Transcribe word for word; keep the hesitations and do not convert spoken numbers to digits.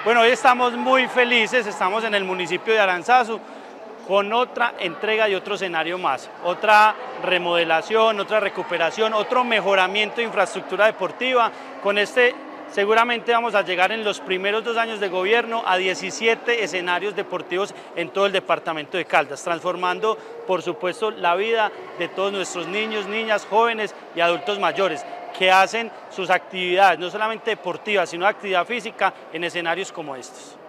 Bueno, hoy estamos muy felices, estamos en el municipio de Aranzazu con otra entrega y otro escenario más, otra remodelación, otra recuperación, otro mejoramiento de infraestructura deportiva. Con este seguramente vamos a llegar en los primeros dos años de gobierno a diecisiete escenarios deportivos en todo el departamento de Caldas, transformando por supuesto la vida de todos nuestros niños, niñas, jóvenes y adultos mayores que hacen sus actividades, no solamente deportivas, sino actividad física en escenarios como estos.